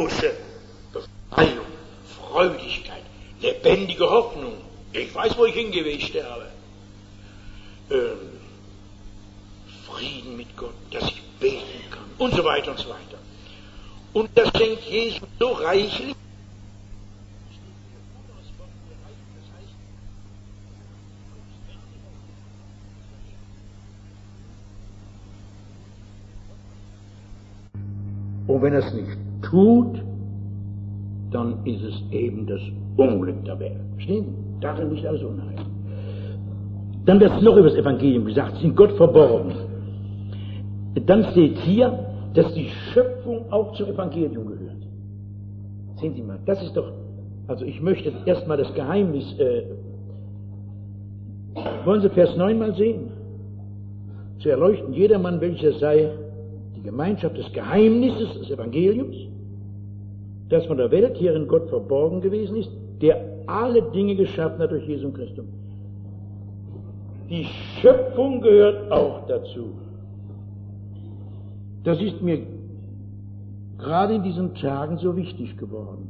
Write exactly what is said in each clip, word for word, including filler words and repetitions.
große Befreiung, Freudigkeit, lebendige Hoffnung. Ich weiß, wo ich hingehe, ich sterbe. Ähm, Frieden mit Gott, dass ich beten kann und so weiter und so weiter. Und das schenkt Jesus so reichlich. Und wenn er es nicht tut, dann ist es eben das Unglück der Welt. Verstehen Sie? Darin liegt alles Unheil. Dann wird noch über das Evangelium gesagt, sind Gott verborgen. Dann steht hier, dass die Schöpfung auch zum Evangelium gehört. Sehen Sie mal, das ist doch, also ich möchte jetzt erstmal das Geheimnis, äh, wollen Sie Vers neun mal sehen? Zu erleuchten jedermann, welcher sei die Gemeinschaft des Geheimnisses des Evangeliums, das von der Welt her in Gott verborgen gewesen ist, der alle Dinge geschaffen hat durch Jesus Christus. Die Schöpfung gehört auch dazu. Das ist mir gerade in diesen Tagen so wichtig geworden.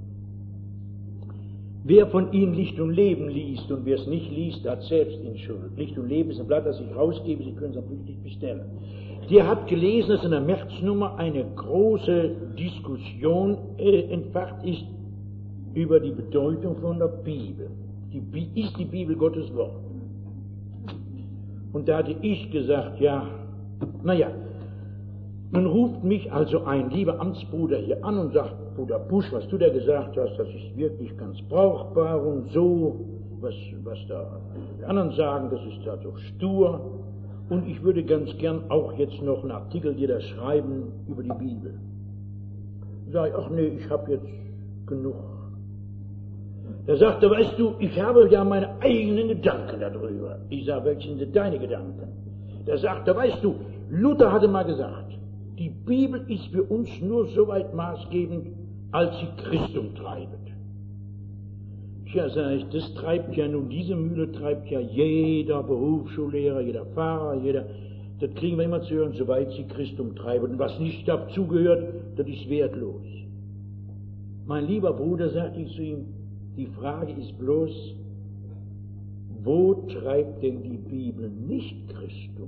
Wer von Ihnen Licht und Leben liest und wer es nicht liest, hat selbst in Schuld. Licht und Leben ist ein Blatt, das ich rausgebe, Sie können es am Flüchtig bestellen. Der hat gelesen, dass in der Märznummer eine große Diskussion äh, entfacht ist über die Bedeutung von der Bibel. Die Bi- ist die Bibel Gottes Wort? Und da hatte ich gesagt, ja, naja, nun ruft mich also ein lieber Amtsbruder hier an und sagt, Bruder Busch, was du da gesagt hast, das ist wirklich ganz brauchbar und so, was, was da die anderen sagen, das ist ja so stur. Und ich würde ganz gern auch jetzt noch einen Artikel dir da schreiben über die Bibel. Sag ich, ach nee, ich habe jetzt genug. Da sagt er, weißt du, ich habe ja meine eigenen Gedanken darüber. Ich sage, welche sind denn deine Gedanken? Da sagt er, weißt du, Luther hatte mal gesagt, die Bibel ist für uns nur so weit maßgebend, als sie Christum treibet. Ja, sag ich, das treibt ja nun, diese Mühle treibt ja jeder Berufsschullehrer, jeder Pfarrer, jeder, das kriegen wir immer zu hören, soweit sie Christum treibt. Und was nicht dazugehört, das ist wertlos. Mein lieber Bruder, sagte ich zu ihm, die Frage ist bloß, wo treibt denn die Bibel nicht Christum?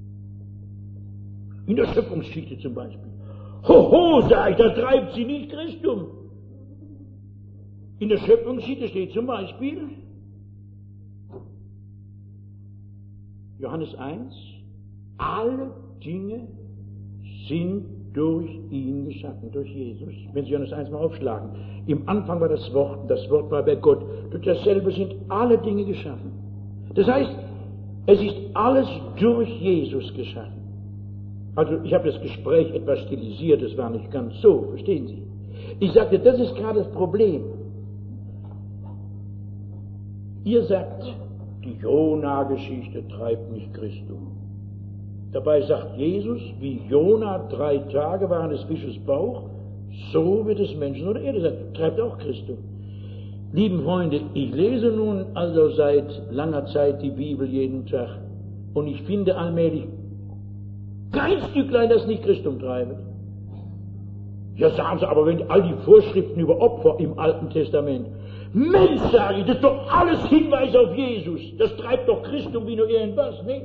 In der Schöpfungsgeschichte zum Beispiel. Hoho, sag ich, da treibt sie nicht Christum. In der Schöpfungsgeschichte steht zum Beispiel Johannes eins, alle Dinge sind durch ihn geschaffen, durch Jesus. Wenn Sie Johannes eins mal aufschlagen, im Anfang war das Wort, das Wort war bei Gott. Durch dasselbe sind alle Dinge geschaffen. Das heißt, es ist alles durch Jesus geschaffen. Also ich habe das Gespräch etwas stilisiert, es war nicht ganz so, verstehen Sie? Ich sagte, das ist gerade das Problem. Ihr sagt, die Jona-Geschichte treibt nicht Christum. Dabei sagt Jesus, wie Jona drei Tage war in des Fisches Bauch, so wird es Menschen oder Erde sein. Treibt auch Christum. Lieben Freunde, ich lese nun also seit langer Zeit die Bibel jeden Tag und ich finde allmählich kein Stücklein, das nicht Christum treibt. Ja, sagen Sie, aber wenn all die Vorschriften über Opfer im Alten Testament, Mensch, sage ich, das ist doch alles Hinweis auf Jesus. Das treibt doch Christum wie nur irgendwas, nicht?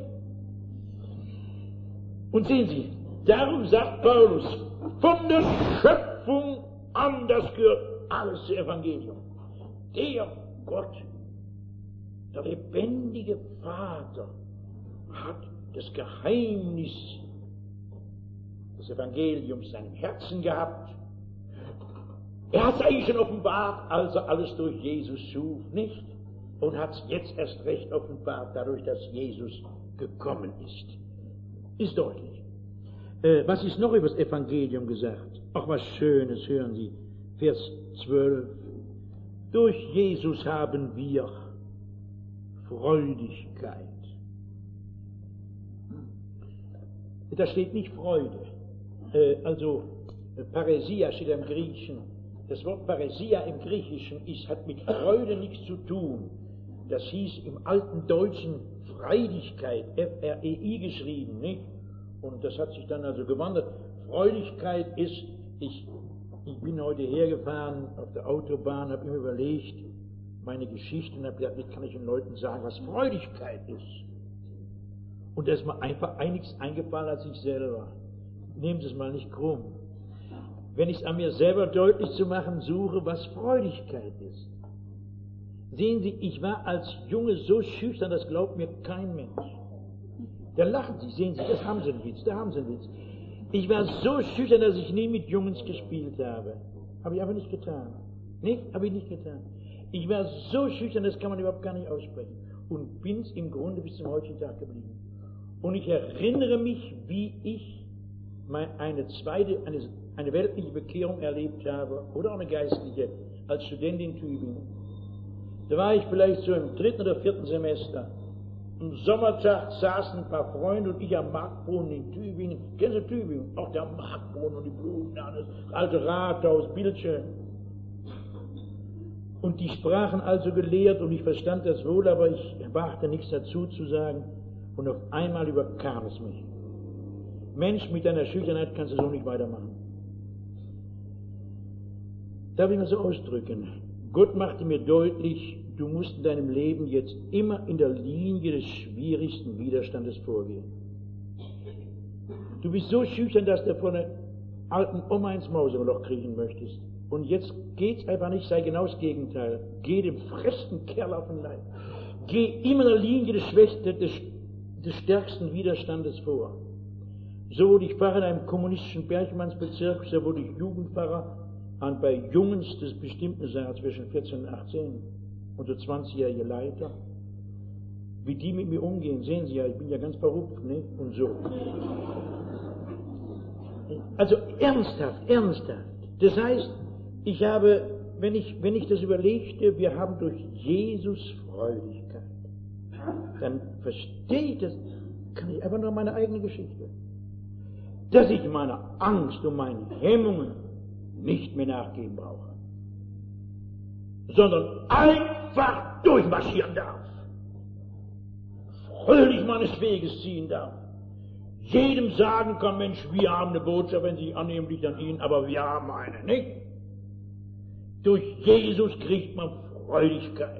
Und sehen Sie, darum sagt Paulus, von der Schöpfung an, das gehört alles zum Evangelium. Der Gott, der lebendige Vater, hat das Geheimnis des Evangeliums in seinem Herzen gehabt. Er hat es eigentlich schon offenbart, als er alles durch Jesus schuf, nicht? Und hat es jetzt erst recht offenbart, dadurch, dass Jesus gekommen ist. Ist deutlich. Äh, was ist noch über das Evangelium gesagt? Auch was Schönes, hören Sie. Vers zwölf. Durch Jesus haben wir Freudigkeit. Da steht nicht Freude. Äh, also, Paresia steht im Griechischen. Das Wort Paresia im Griechischen ist, hat mit Freude nichts zu tun. Das hieß im alten Deutschen Freudigkeit, F R E I geschrieben, nicht? Und das hat sich dann also gewandert. Freudigkeit ist, ich Ich bin heute hergefahren auf der Autobahn, habe immer überlegt, meine Geschichte, und habe gedacht, wie kann ich den Leuten sagen, was Freudigkeit ist? Und da ist mir einfach einiges eingefallen als ich selber. Nehmen Sie es mal nicht krumm. Wenn ich es an mir selber deutlich zu machen suche, was Freudigkeit ist. Sehen Sie, ich war als Junge so schüchtern, das glaubt mir kein Mensch. Da lachen Sie, sehen Sie, das haben Sie einen Witz, da haben Sie einen Witz. Ich war so schüchtern, dass ich nie mit Jungs gespielt habe. Habe ich aber nicht getan. Nicht? Habe ich nicht getan. Ich war so schüchtern, das kann man überhaupt gar nicht aussprechen. Und bin es im Grunde bis zum heutigen Tag geblieben. Und ich erinnere mich, wie ich eine zweite, eine, eine weltliche Bekehrung erlebt habe, oder auch eine geistliche, als Student in Tübingen. Da war ich vielleicht so im dritten oder vierten Semester. Am Sommertag saßen ein paar Freunde und ich am Marktbrunnen in Tübingen. Kennen Sie Tübingen? Auch der Marktbrunnen und die Blumen, das alte Rathaus, bildschön. Und die sprachen also gelehrt und ich verstand das wohl, aber ich wagte nichts dazu zu sagen. Und auf einmal überkam es mich. Mensch, mit deiner Schüchternheit kannst du so nicht weitermachen. Darf ich mal so ausdrücken? Gott machte mir deutlich, du musst in deinem Leben jetzt immer in der Linie des schwierigsten Widerstandes vorgehen. Du bist so schüchtern, dass du von einer alten Oma ins Mauseloch kriechen möchtest. Und jetzt geht's einfach nicht, sei genau das Gegenteil. Geh dem festen Kerl auf den Leib. Geh immer in der Linie des, des, des stärksten Widerstandes vor. So wurde ich Pfarrer in einem kommunistischen Bergmannsbezirk, so wurde ich Jugendpfarrer und bei Jungens des bestimmten Jahr zwischen vierzehn und achtzehn und so zwanzigjährige Leiter. Wie die mit mir umgehen, sehen Sie ja, ich bin ja ganz verrückt, ne? Und so. Also ernsthaft, ernsthaft. Das heißt, ich habe, wenn ich, wenn ich das überlegte, wir haben durch Jesus Freudigkeit, dann verstehe ich das, kann ich einfach nur meine eigene Geschichte. Dass ich meiner Angst und meinen Hemmungen nicht mehr nachgeben brauche, sondern einfach durchmarschieren darf, fröhlich meines Weges ziehen darf, jedem sagen kann, Mensch, wir haben eine Botschaft, wenn Sie annehmen, liegt an Ihnen, aber wir haben eine, nicht? Durch Jesus kriegt man Freudigkeit.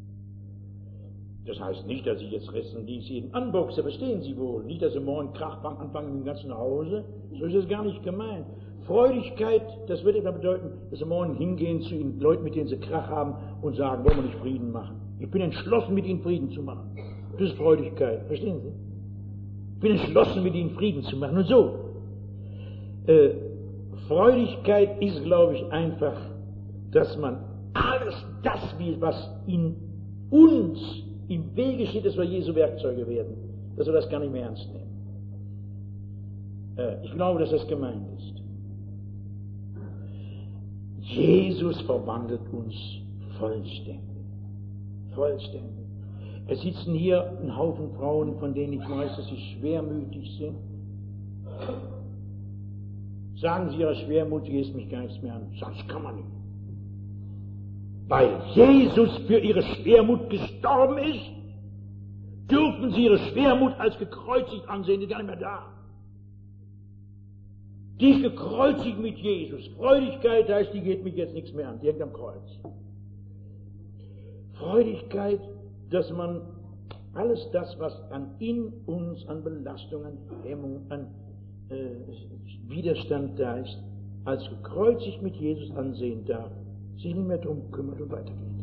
Das heißt nicht, dass ich jetzt Restendienst jeden anboxe, verstehen Sie wohl. Nicht, dass Sie morgen Krachbang anfangen mit dem ganzen Hause. So ist es gar nicht gemeint. Freudigkeit, das würde etwa bedeuten, dass Sie morgen hingehen zu den Leuten, mit denen Sie Krach haben und sagen, wollen wir nicht Frieden machen. Ich bin entschlossen, mit Ihnen Frieden zu machen. Das ist Freudigkeit, verstehen Sie? Ich bin entschlossen, mit Ihnen Frieden zu machen. Und so, äh, Freudigkeit ist, glaube ich, einfach, dass man alles das will, was in uns im Wege steht, dass wir Jesu Werkzeuge werden, dass wir das gar nicht mehr ernst nehmen. Äh, ich glaube, dass das gemeint ist. Jesus verwandelt uns vollständig. Vollständig. Es sitzen hier ein Haufen Frauen, von denen ich weiß, dass sie schwermütig sind. Sagen Sie ihrer Schwermut, geht mich gar nichts mehr an. Sonst kann man nicht. Weil Jesus für ihre Schwermut gestorben ist, dürfen sie ihre Schwermut als gekreuzigt ansehen, die ist gar nicht mehr da. Die ist gekreuzigt mit Jesus. Freudigkeit heißt, die geht mich jetzt nichts mehr an, die hängt am Kreuz. Freudigkeit, dass man alles das, was an in uns, an Belastung, an Hemmung, an äh, Widerstand da ist, als gekreuzigt mit Jesus ansehen darf, sich nicht mehr darum kümmert und weitergeht.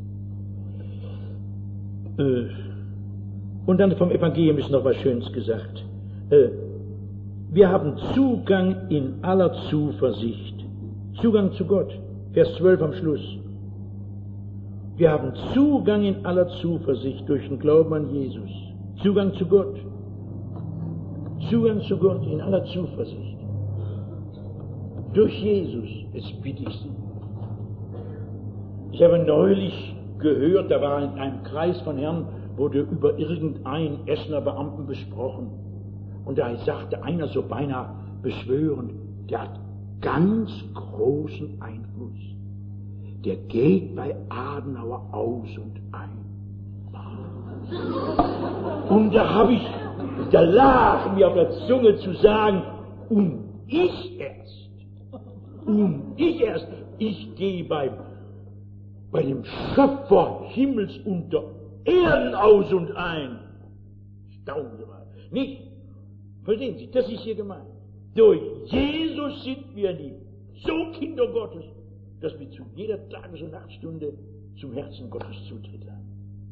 Äh, und dann vom Evangelium ist noch was Schönes gesagt. Äh, wir haben Zugang in aller Zuversicht. Zugang zu Gott. Vers zwölf am Schluss. Wir haben Zugang in aller Zuversicht durch den Glauben an Jesus. Zugang zu Gott. Zugang zu Gott in aller Zuversicht. Durch Jesus, es bitte ich Sie. Ich habe neulich gehört, da war in einem Kreis von Herren, wurde über irgendeinen Essener Beamten besprochen. Und da sagte einer so beinahe beschwörend, der hat ganz großen Einfluss. Der geht bei Adenauer aus und ein. Und da habe ich, da lag mir auf der Zunge zu sagen, und ich erst. Und ich erst, ich gehe beim, bei dem Schöpfer Himmels unter Erden aus und ein. Staunen Sie mal. Nicht? Verstehen Sie, das ist hier gemeint. Durch Jesus sind wir die so Kinder Gottes, dass wir zu jeder Tages- und Nachtstunde zum Herzen Gottes Zutritt haben.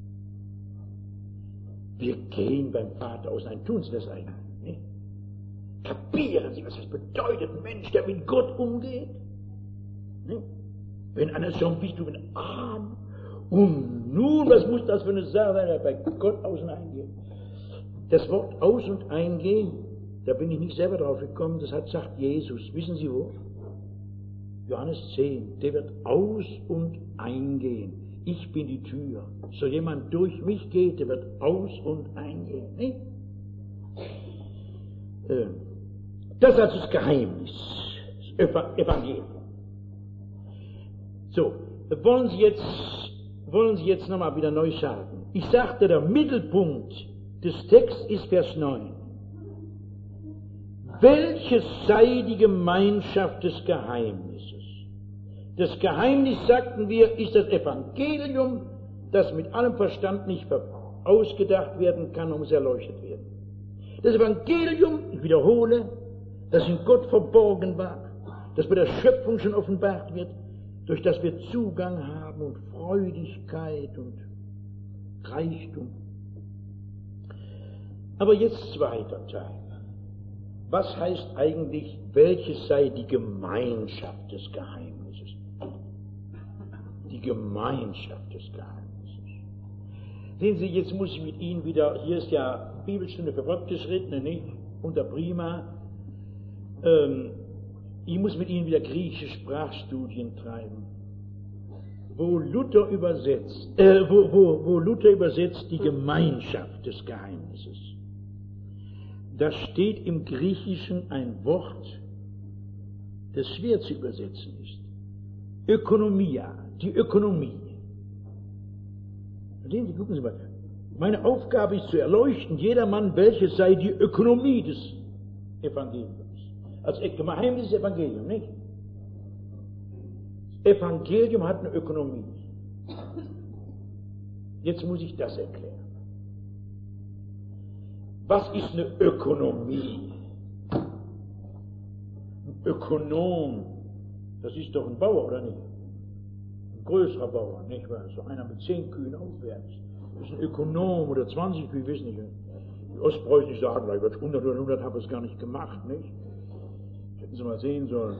Wir gehen beim Vater aus, nein, tun Sie das eigentlich nicht. Kapieren Sie, was das bedeutet, ein Mensch, der mit Gott umgeht? Nicht? Wenn einer sagt, bist du ein Arm? Und nun, was muss das für eine Sache sein, der bei Gott aus und eingeht? Das Wort aus und eingehen, da bin ich nicht selber drauf gekommen, das hat sagt Jesus. Wissen Sie wo? Johannes zehn, der wird aus und eingehen. Ich bin die Tür. So jemand durch mich geht, der wird aus und eingehen. Nicht? Das ist also das Geheimnis, das Evangelium. So, wollen Sie jetzt, wollen Sie jetzt nochmal wieder neu sagen. Ich sagte, der Mittelpunkt des Texts ist Vers neun. Welches sei die Gemeinschaft des Geheimnisses? Das Geheimnis, sagten wir, ist das Evangelium, das mit allem Verstand nicht ausgedacht werden kann und muss erleuchtet werden. Das Evangelium, ich wiederhole, das in Gott verborgen war, das bei der Schöpfung schon offenbart wird, durch das wir Zugang haben und Freudigkeit und Reichtum. Aber jetzt zweiter Teil. Was heißt eigentlich, welches sei die Gemeinschaft des Geheimnisses? Die Gemeinschaft des Geheimnisses. Sehen Sie, jetzt muss ich mit Ihnen wieder, hier ist ja Bibelstunde für Fortgeschrittene, nicht? Unter Prima. Ähm, ich muss mit Ihnen wieder griechische Sprachstudien treiben. Wo Luther übersetzt, äh, wo, wo, wo Luther übersetzt die Gemeinschaft des Geheimnisses. Da steht im Griechischen ein Wort, das schwer zu übersetzen ist. Ökonomia, die Ökonomie. Sehen Sie, gucken Sie mal. Meine Aufgabe ist zu erleuchten, jedermann, welche sei die Ökonomie des Evangeliums. Als Geheimnis des Evangeliums, nicht? Das Evangelium hat eine Ökonomie. Jetzt muss ich das erklären. Was ist eine Ökonomie? Ein Ökonom, das ist doch ein Bauer, oder nicht? Ein größerer Bauer, nicht wahr? So einer mit zehn Kühen aufwärts. Das ist ein Ökonom oder zwanzig Kühe, wissen nicht. Die Ostpreußen sagen, ich werde hundert oder hundert, habe es gar nicht gemacht, nicht? Hätten Sie mal sehen sollen.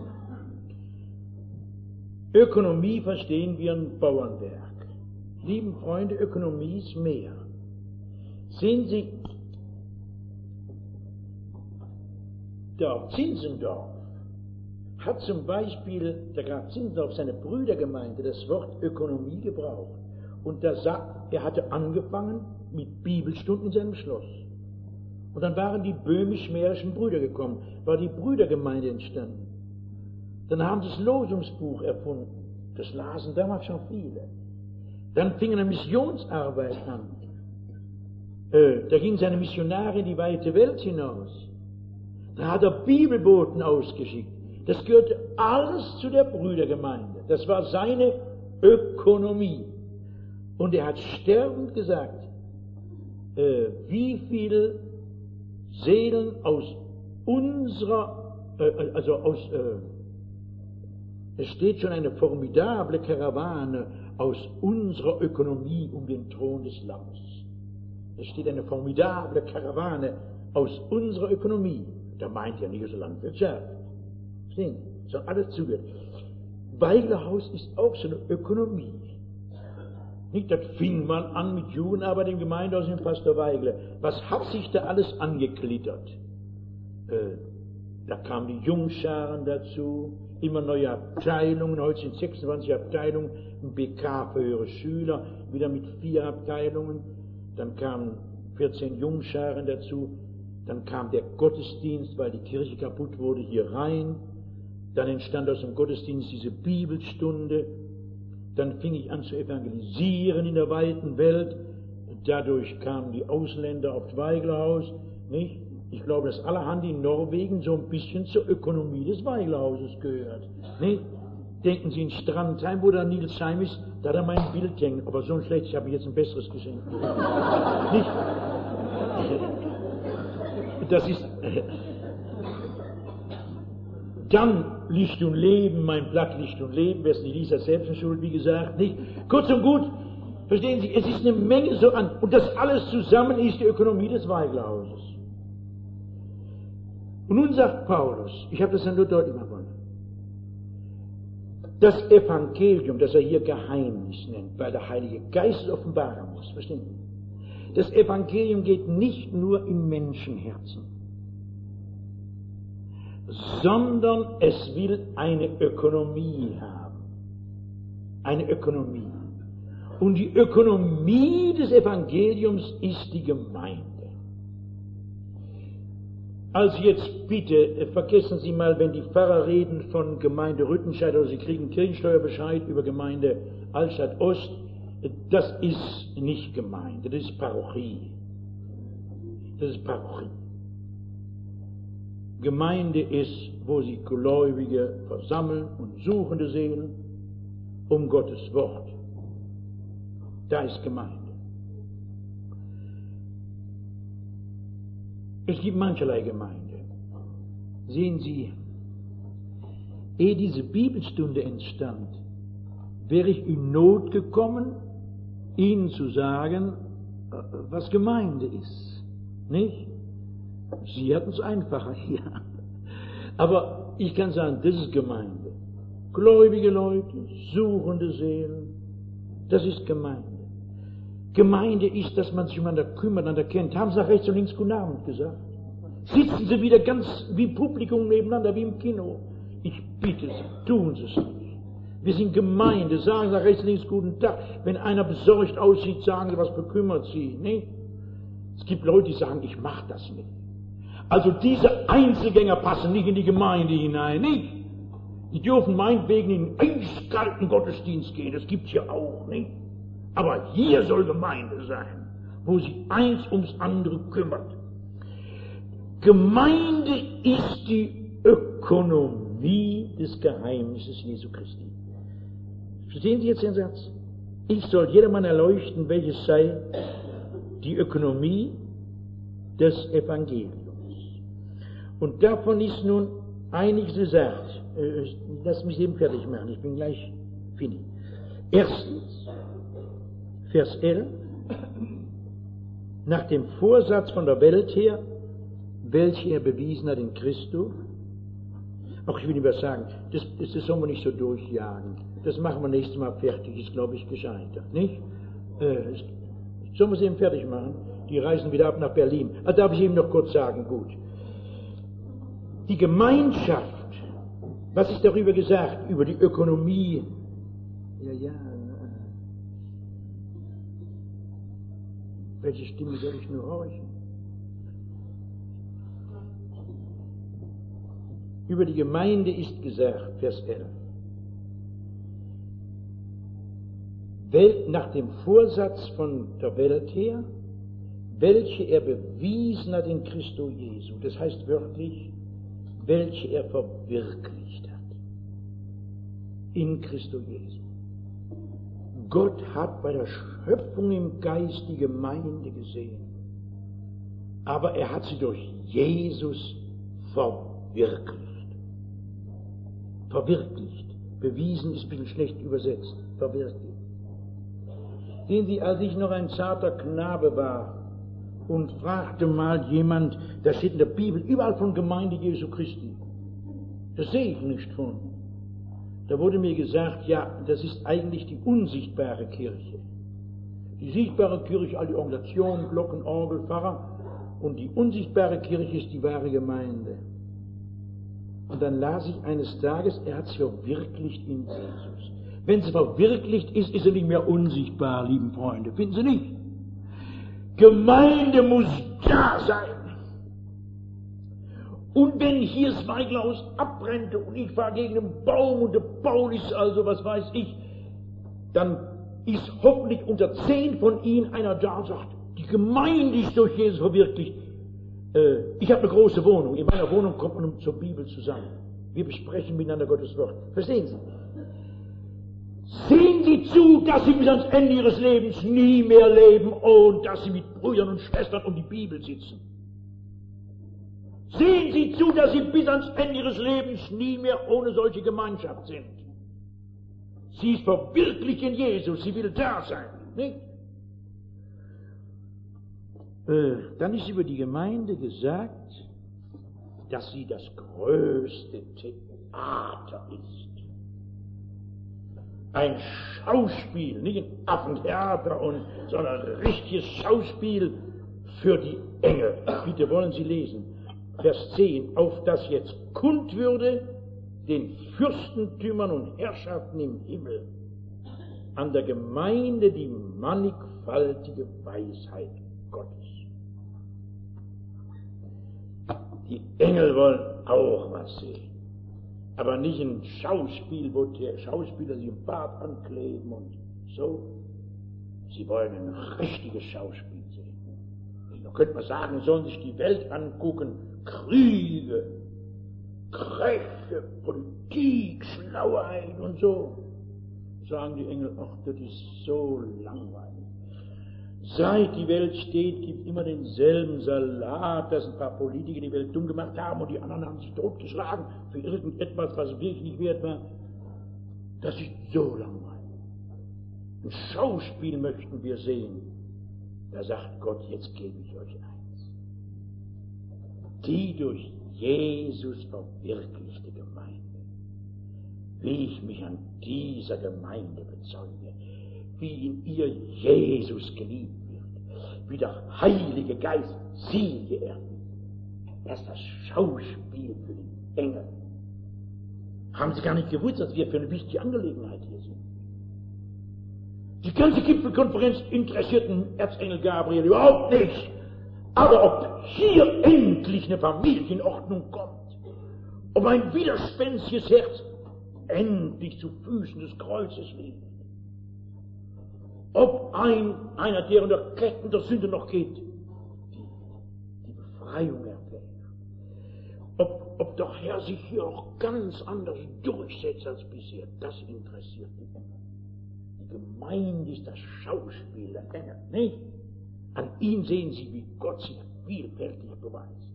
Ökonomie verstehen wir ein Bauernwerk. Lieben Freunde, Ökonomie ist mehr. Sehen Sie, der Zinzendorf hat zum Beispiel, der Graf Zinzendorf, seine Brüdergemeinde, das Wort Ökonomie gebraucht. Und da sagt, er hatte angefangen mit Bibelstunden in seinem Schloss. Und dann waren die böhmisch-mährischen Brüder gekommen, war die Brüdergemeinde entstanden. Dann haben sie das Losungsbuch erfunden. Das lasen damals schon viele. Dann fing eine Missionsarbeit an. Äh, da ging seine Missionare in die weite Welt hinaus. Da hat er Bibelboten ausgeschickt. Das gehörte alles zu der Brüdergemeinde. Das war seine Ökonomie. Und er hat sterbend gesagt, äh, wie viele Seelen aus unserer, äh, also aus, äh, es steht schon eine formidable Karawane aus unserer Ökonomie um den Thron des Lammes. Es steht eine formidable Karawane aus unserer Ökonomie. Da meint er nicht aus der Landwirtschaft. Verstehen Sie? So alles zugehört. Weilerhaus ist auch so eine Ökonomie. Nicht, das fing man an mit Jugendarbeit im Gemeindehaus im Pastor Weigler. Was hat sich da alles angegliedert? Äh, da kamen die Jungscharen dazu, immer neue Abteilungen, heute sind sechsundzwanzig Abteilungen, ein B K für höhere Schüler, wieder mit vier Abteilungen, dann kamen vierzehn Jungscharen dazu, dann kam der Gottesdienst, weil die Kirche kaputt wurde, hier rein, dann entstand aus dem Gottesdienst diese Bibelstunde, dann fing ich an zu evangelisieren in der weiten Welt, dadurch kamen die Ausländer aufs Weiglerhaus, nicht? Ich glaube, dass allerhand in Norwegen so ein bisschen zur Ökonomie des Weiglerhauses gehört. Ne? Denken Sie in Strandheim, wo der Nils Heim ist, da hat er mein Bild hängen. Aber so ein schlecht, ich habe jetzt ein besseres geschenkt. Nicht? Das ist... Dann Licht und Leben, mein Blatt Licht und Leben, wer es nicht liest, hat selbst schuld, wie gesagt, nicht? Kurz und gut, verstehen Sie, es ist eine Menge so an, und das alles zusammen ist die Ökonomie des Weiglauses. Und nun sagt Paulus, ich habe das dann nur deutlich machen wollen, das Evangelium, das er hier Geheimnis nennt, weil der Heilige Geist es offenbaren muss, verstehen Sie? Das Evangelium geht nicht nur in Menschenherzen, sondern es will eine Ökonomie haben. Eine Ökonomie. Und die Ökonomie des Evangeliums ist die Gemeinde. Also jetzt bitte, vergessen Sie mal, wenn die Pfarrer reden von Gemeinde Rüttenscheid oder Sie kriegen Kirchensteuerbescheid über Gemeinde Altstadt Ost, das ist nicht Gemeinde, das ist Parochie. Das ist Parochie. Gemeinde ist, wo sich Gläubige versammeln und Suchende sehen um Gottes Wort. Da ist Gemeinde. Es gibt mancherlei Gemeinde. Sehen Sie, ehe diese Bibelstunde entstand, wäre ich in Not gekommen, Ihnen zu sagen, was Gemeinde ist. Nicht? Sie hatten es einfacher hier. Aber ich kann sagen, das ist Gemeinde. Gläubige Leute, suchende Seelen, das ist Gemeinde. Gemeinde ist, dass man sich umeinander kümmert, einander kennt. Haben Sie nach rechts und links guten Abend gesagt? Sitzen Sie wieder ganz wie Publikum nebeneinander, wie im Kino? Ich bitte Sie, tun Sie es nicht. Wir sind Gemeinde, sagen Sie nach rechts und links guten Tag. Wenn einer besorgt aussieht, sagen Sie, was bekümmert Sie, nicht? Es gibt Leute, die sagen, ich mache das nicht. Also diese Einzelgänger passen nicht in die Gemeinde hinein, nicht? Die dürfen meinetwegen in einen eiskalten Gottesdienst gehen, das gibt's ja auch, nicht? Aber hier soll Gemeinde sein, wo sich eins ums andere kümmert. Gemeinde ist die Ökonomie des Geheimnisses Jesu Christi. Verstehen Sie jetzt den Satz? Ich soll jedermann erleuchten, welches sei die Ökonomie des Evangeliums. Und davon ist nun einiges gesagt. Lass mich eben fertig machen, ich bin gleich fini. Erstens, Vers elf, nach dem Vorsatz von der Welt her, welche er bewiesen hat in Christus. Auch ich will Ihnen was sagen, das, das, das sollen wir nicht so durchjagen. Das machen wir nächstes Mal fertig, ist glaube ich gescheiter, nicht? Äh, sollen wir es eben fertig machen? Die reisen wieder ab nach Berlin. Ah, darf ich eben noch kurz sagen, gut. Die Gemeinschaft, was ist darüber gesagt? Über die Ökonomie. Ja, ja. Welche Stimme soll ich nur horchen? Über die Gemeinde ist gesagt, Vers elf. Welt nach dem Vorsatz von der Welt her, welche er bewiesen hat in Christo Jesu. Das heißt wörtlich, welche er verwirklicht hat. In Christo Jesu. Gott hat bei der Schöpfung im Geist die Gemeinde gesehen. Aber er hat sie durch Jesus verwirklicht. Verwirklicht. Bewiesen ist ein bisschen schlecht übersetzt. Verwirklicht. Sehen Sie, als ich noch ein zarter Knabe war und fragte mal jemand, das steht in der Bibel, überall von Gemeinde Jesu Christi. Das sehe ich nicht von. Da wurde mir gesagt, ja, das ist eigentlich die unsichtbare Kirche. Die sichtbare Kirche, all die Organisationen, Glocken, Orgel, Pfarrer, und die unsichtbare Kirche ist die wahre Gemeinde. Und dann las ich eines Tages, er hat sie verwirklicht in Jesus. Wenn sie verwirklicht ist, ist sie nicht mehr unsichtbar, lieben Freunde. Finden Sie nicht? Gemeinde muss da sein. Und wenn hier das Weiglaus abbrennte und ich fahre gegen einen Baum und der Baum ist also, was weiß ich, dann ist hoffentlich unter zehn von Ihnen einer da und sagt, die Gemeinde ist durch Jesus verwirklicht. Äh, ich habe eine große Wohnung. In meiner Wohnung kommt man zur Bibel zusammen. Wir besprechen miteinander Gottes Wort. Verstehen Sie? Sehen Sie zu, dass Sie bis ans Ende Ihres Lebens nie mehr leben und dass Sie mit Brüdern und Schwestern um die Bibel sitzen. Sehen Sie zu, dass Sie bis ans Ende Ihres Lebens nie mehr ohne solche Gemeinschaft sind. Sie ist verwirklicht in Jesus, sie will da sein. Nicht? Äh, dann ist über die Gemeinde gesagt, dass sie das größte Theater ist. Ein Schauspiel, nicht ein Affentheater, und, sondern ein richtiges Schauspiel für die Engel. Bitte wollen Sie lesen. Vers zehn, auf das jetzt kund würde, den Fürstentümern und Herrschaften im Himmel, an der Gemeinde die mannigfaltige Weisheit Gottes. Die Engel wollen auch was sehen, aber nicht ein Schauspiel, wo die Schauspieler sich im Bart ankleben und so. Sie wollen ein richtiges Schauspiel sehen. Da könnte man sagen, sie sollen sich die Welt angucken, Kriege, Kräfte, Politik, Schlauheit und so. Sagen die Engel, ach, das ist so langweilig. Seit die Welt steht, gibt es immer denselben Salat, dass ein paar Politiker die Welt dumm gemacht haben und die anderen haben sich totgeschlagen für irgendetwas, was wirklich nicht wert war. Das ist so langweilig. Ein Schauspiel möchten wir sehen. Da sagt Gott, jetzt gebe ich euch eins. Die durch Jesus verwirklichte Gemeinde, wie ich mich an dieser Gemeinde bezeuge, wie in ihr Jesus geliebt wird, wie der Heilige Geist sie geehrt wird. Das ist das Schauspiel für die Engel. Haben Sie gar nicht gewusst, dass wir für eine wichtige Angelegenheit hier sind? Die ganze Gipfelkonferenz interessiert den Erzengel Gabriel überhaupt nicht. Aber ob hier endlich eine Familienordnung kommt, ob ein widerspenstiges Herz endlich zu Füßen des Kreuzes liegt, ob ein, einer, der unter Ketten der Sünde noch geht, die, die Befreiung erfährt, ob, ob der Herr sich hier auch ganz anders durchsetzt als bisher, das interessiert die Engel. Die Gemeinde ist das Schauspiel der Engel, nicht? An ihm sehen Sie, wie Gott sich vielfältig beweist.